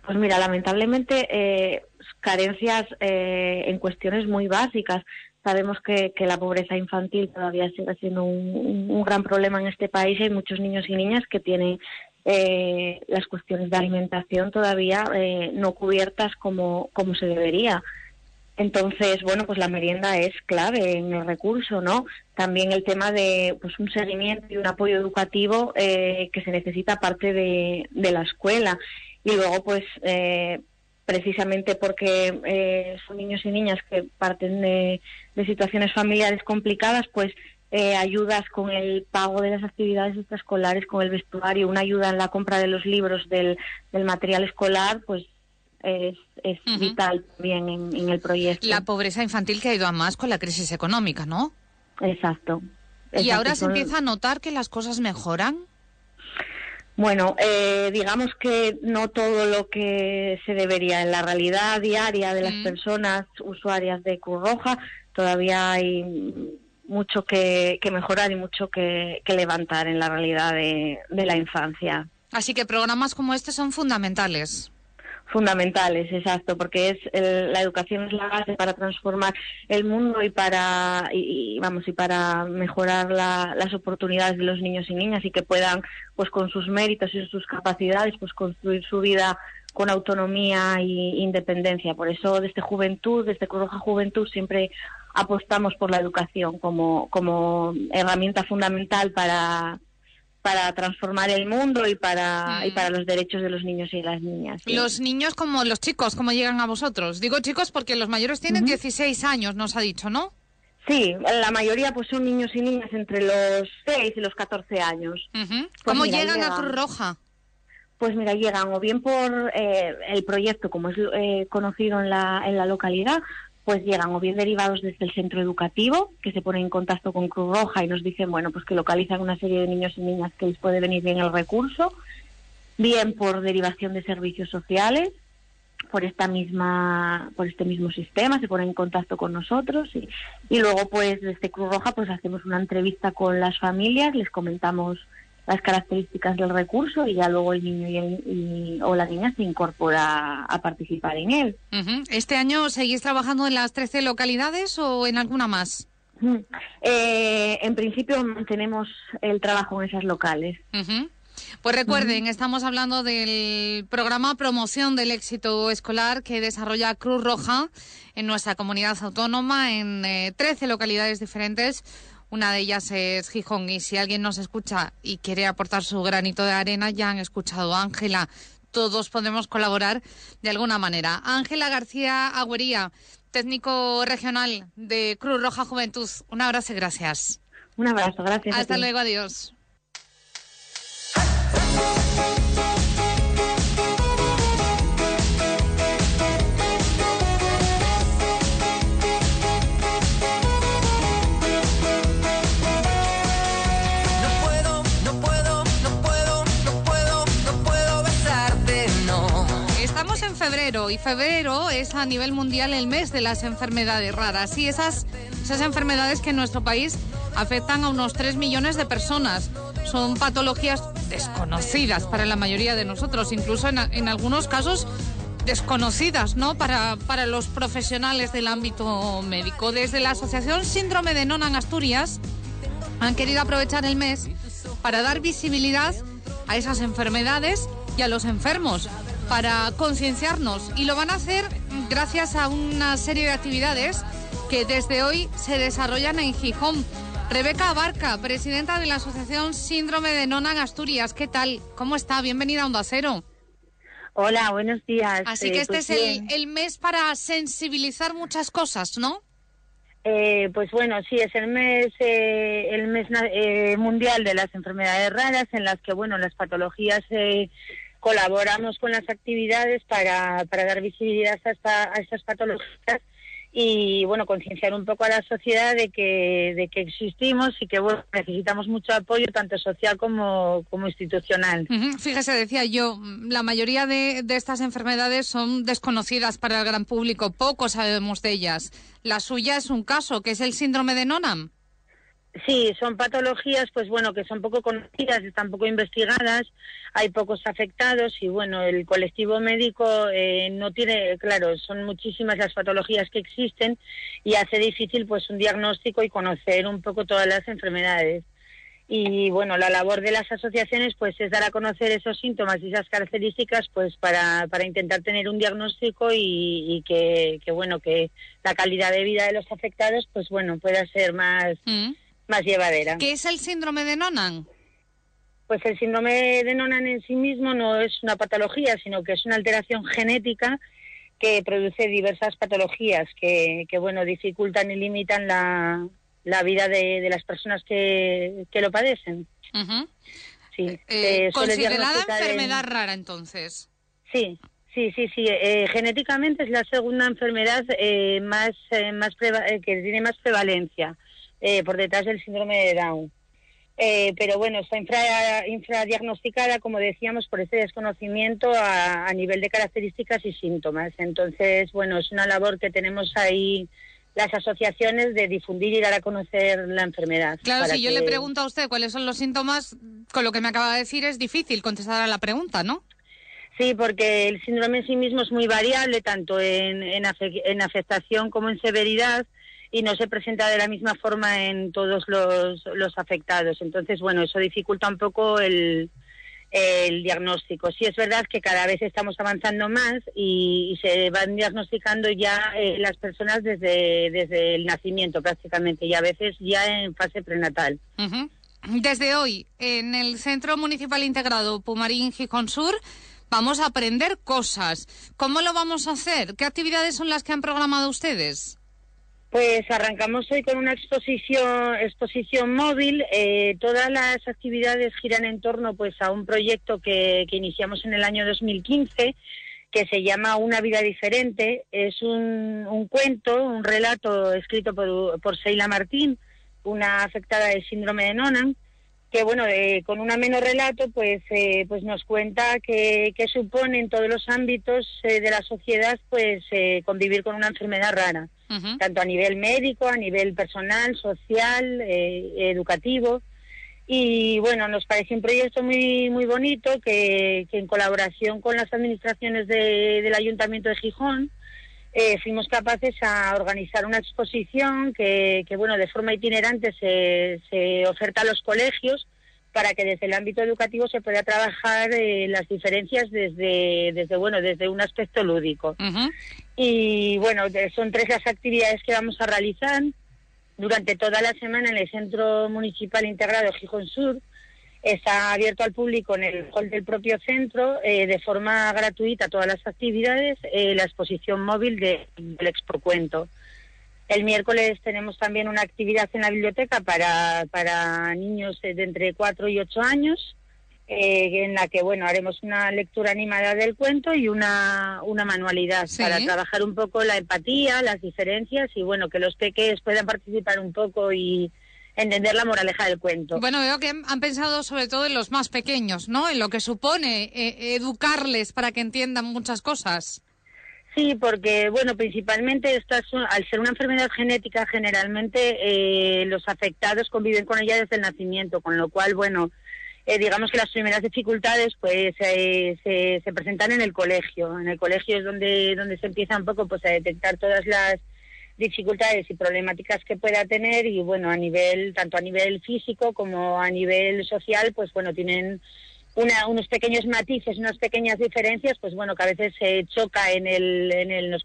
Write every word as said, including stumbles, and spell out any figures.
Pues mira, lamentablemente eh, carencias eh, en cuestiones muy básicas. Sabemos que, que la pobreza infantil todavía sigue siendo un, un, un gran problema en este país. Hay muchos niños y niñas que tienen eh, las cuestiones de alimentación todavía eh, no cubiertas como, como se debería. Entonces, bueno, pues la merienda es clave en el recurso, ¿no? También el tema de pues un seguimiento y un apoyo educativo eh, que se necesita aparte de, de la escuela. Y luego, pues, eh, precisamente porque eh, son niños y niñas que parten de, de situaciones familiares complicadas, pues eh, ayudas con el pago de las actividades extraescolares, con el vestuario, una ayuda en la compra de los libros, del, del material escolar, pues es, es uh-huh. vital también en, en el proyecto. La pobreza infantil que ha ido a más con la crisis económica, ¿no? Exacto. ¿Y exacto. ahora se empieza a notar que las cosas mejoran? Bueno, eh, digamos que no todo lo que se debería. En la realidad diaria de las mm. personas usuarias de Cruz Roja todavía hay mucho que, que mejorar y mucho que, que levantar en la realidad de, de la infancia. Así que programas como este son fundamentales. Fundamentales, exacto, porque es el, la educación es la base para transformar el mundo y para y, y vamos y para mejorar la, las oportunidades de los niños y niñas y que puedan, pues con sus méritos y sus capacidades, pues construir su vida con autonomía e independencia. Por eso desde Juventud, desde Cruz Roja Juventud siempre apostamos por la educación como como herramienta fundamental para para transformar el mundo y para mm. y para los derechos de los niños y las niñas. ¿Sí? Los niños como los chicos, ¿cómo llegan a vosotros? Digo chicos porque los mayores tienen uh-huh. dieciséis años, nos ha dicho, ¿no? Sí, la mayoría pues son niños y niñas entre los seis y los catorce años. Uh-huh. Pues ¿Cómo mira, llegan, llegan a Cruz Roja? Pues mira, llegan o bien por eh, el proyecto, como es eh, conocido en la, en la localidad, pues llegan o bien derivados desde el centro educativo, que se ponen en contacto con Cruz Roja y nos dicen, bueno, pues que localizan una serie de niños y niñas que les puede venir bien el recurso, bien por derivación de servicios sociales, por esta misma, por este mismo sistema, se ponen en contacto con nosotros y, y luego pues desde Cruz Roja pues hacemos una entrevista con las familias, les comentamos las características del recurso y ya luego el niño y, el, y o la niña se incorpora a participar en él. Uh-huh. ¿Este año seguís trabajando en las trece localidades o en alguna más? Uh-huh. Eh, en principio mantenemos el trabajo en esas locales. Uh-huh. Pues recuerden, uh-huh. estamos hablando del programa Promoción del Éxito Escolar que desarrolla Cruz Roja en nuestra comunidad autónoma en eh, trece localidades diferentes. Una de ellas es Gijón y si alguien nos escucha y quiere aportar su granito de arena, ya han escuchado a Ángela. Todos podemos colaborar de alguna manera. Ángela García Agüería, técnico regional de Cruz Roja Juventud. Un abrazo y gracias. Un abrazo, gracias. Hasta luego, adiós. Febrero y febrero es a nivel mundial el mes de las enfermedades raras y esas, esas enfermedades que en nuestro país afectan a unos tres millones de personas. Son patologías desconocidas para la mayoría de nosotros, incluso en, en algunos casos desconocidas, ¿no? Para, para los profesionales del ámbito médico. Desde la Asociación Síndrome de Noonan Asturias han querido aprovechar el mes para dar visibilidad a esas enfermedades y a los enfermos, para concienciarnos, y lo van a hacer gracias a una serie de actividades que desde hoy se desarrollan en Gijón. Rebeca Abarca, presidenta de la Asociación Síndrome de Noonan Asturias, ¿qué tal? ¿Cómo está? Bienvenida a Onda Cero. Hola, buenos días. Así que eh, este pues es el, el mes para sensibilizar muchas cosas, ¿no? Eh, pues bueno, sí, es el mes eh, el mes eh, mundial de las enfermedades raras, en las que, bueno, las patologías... Eh, colaboramos con las actividades para, para dar visibilidad a, esta, a estas patologías y, bueno, concienciar un poco a la sociedad de que, de que existimos y que, bueno, necesitamos mucho apoyo tanto social como, como institucional. Uh-huh. Fíjese, decía yo, la mayoría de, de estas enfermedades son desconocidas para el gran público, poco sabemos de ellas. La suya es un caso, que es el síndrome de Noonan. Sí, son patologías, pues bueno, que son poco conocidas, están poco investigadas, hay pocos afectados y bueno, el colectivo médico eh, no tiene, claro, son muchísimas las patologías que existen y hace difícil pues un diagnóstico y conocer un poco todas las enfermedades. Y bueno, la labor de las asociaciones pues es dar a conocer esos síntomas y esas características pues para, para intentar tener un diagnóstico y, y que, que bueno, que la calidad de vida de los afectados pues bueno, pueda ser más... Mm. más llevadera. ¿Qué es el síndrome de Noonan? Pues el síndrome de Noonan en sí mismo no es una patología, sino que es una alteración genética que produce diversas patologías que, que bueno, dificultan y limitan la, la vida de, de las personas que, que lo padecen. Uh-huh. Sí. Eh, ¿Considerada enfermedad en... rara, entonces? Sí. Sí, sí, sí. Eh, genéticamente es la segunda enfermedad eh, más, eh, más preva- eh, que tiene más prevalencia. Eh, por detrás del síndrome de Down. Eh, pero bueno, está infra, infradiagnosticada, como decíamos, por ese desconocimiento a, a nivel de características y síntomas. Entonces, bueno, es una labor que tenemos ahí las asociaciones de difundir y dar a conocer la enfermedad. Claro, si yo que... le pregunto a usted cuáles son los síntomas, con lo que me acaba de decir es difícil contestar a la pregunta, ¿no? Sí, porque el síndrome en sí mismo es muy variable, tanto en, en, afe- en afectación como en severidad, y no se presenta de la misma forma en todos los, los afectados. Entonces, bueno, eso dificulta un poco el, el diagnóstico. Sí es verdad que cada vez estamos avanzando más y, y se van diagnosticando ya eh, las personas desde, desde el nacimiento prácticamente, y a veces ya en fase prenatal. Uh-huh. Desde hoy, en el Centro Municipal Integrado Pumarín Gijón Sur, vamos a aprender cosas. ¿Cómo lo vamos a hacer? ¿Qué actividades son las que han programado ustedes? Pues arrancamos hoy con una exposición exposición móvil. Eh, todas las actividades giran en torno pues a un proyecto que, que iniciamos en el año dos mil quince, que se llama Una vida diferente. Es un, un cuento, un relato escrito por, por Seila Martín, una afectada del síndrome de Noonan, que bueno, eh, con un ameno relato pues eh, pues nos cuenta que, que supone en todos los ámbitos eh, de la sociedad pues eh, convivir con una enfermedad rara. Uh-huh. Tanto a nivel médico, a nivel personal, social, eh, educativo. Y bueno, nos parece un proyecto muy muy bonito que, que en colaboración con las administraciones de, del Ayuntamiento de Gijón eh, fuimos capaces a organizar una exposición que, que bueno, de forma itinerante se, se oferta a los colegios para que desde el ámbito educativo se pueda trabajar eh, las diferencias desde, desde bueno desde un aspecto lúdico. Uh-huh. Y bueno, son tres las actividades que vamos a realizar durante toda la semana en el Centro Municipal Integrado Gijón Sur. Está abierto al público en el hall del propio centro, eh, de forma gratuita todas las actividades, eh, la exposición móvil de, del Expocuento. El miércoles tenemos también una actividad en la biblioteca para, para niños de entre cuatro y ocho años, eh, en la que bueno haremos una lectura animada del cuento y una, una manualidad, ¿sí?, para trabajar un poco la empatía, las diferencias y bueno que los peques puedan participar un poco y entender la moraleja del cuento. Bueno, veo que han pensado sobre todo en los más pequeños, ¿no? En lo que supone eh, educarles para que entiendan muchas cosas. Sí, porque, bueno, principalmente esta es un, al ser una enfermedad genética, generalmente eh, los afectados conviven con ella desde el nacimiento, con lo cual, bueno, eh, digamos que las primeras dificultades pues eh, se, se presentan en el colegio. En el colegio es donde, donde se empieza un poco pues a detectar todas las dificultades y problemáticas que pueda tener y, bueno, a nivel, tanto a nivel físico como a nivel social, pues, bueno, tienen Una, unos pequeños matices, unas pequeñas diferencias, pues bueno, que a veces se choca en el, en el,